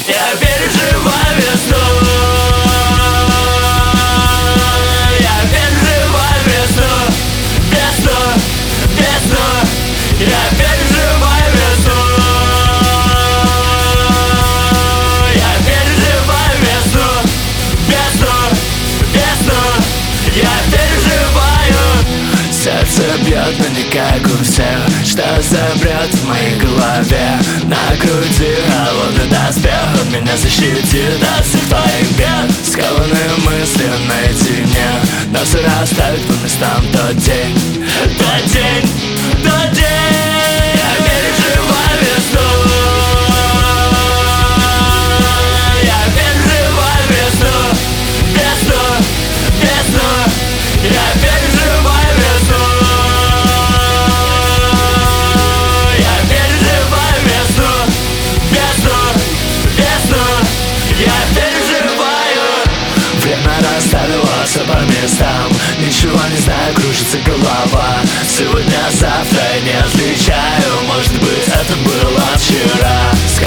Я переживаю весну. Я переживаю весну. Весну, весну. Я переживаю весну. Я переживаю весну. Весну, весну. Я переживаю. Сердце бьет, но не как у всех. Что забрет в моей голове? На груди холодный доспех. Он меня защитит от всех твоих бед. Скованные мысли наедине, но все расставит по местам тот день. Тот день, тот день. Я переживаю весну. Я переживаю весну. Весну, весну. Я переживаю весну. Я переживаю весну. Весну, весну. Я переживаю. Время расставило все по местам. Ничего не знаю, кружится голова. Сегодня, завтра я не отличаю. Может быть, это было вчера.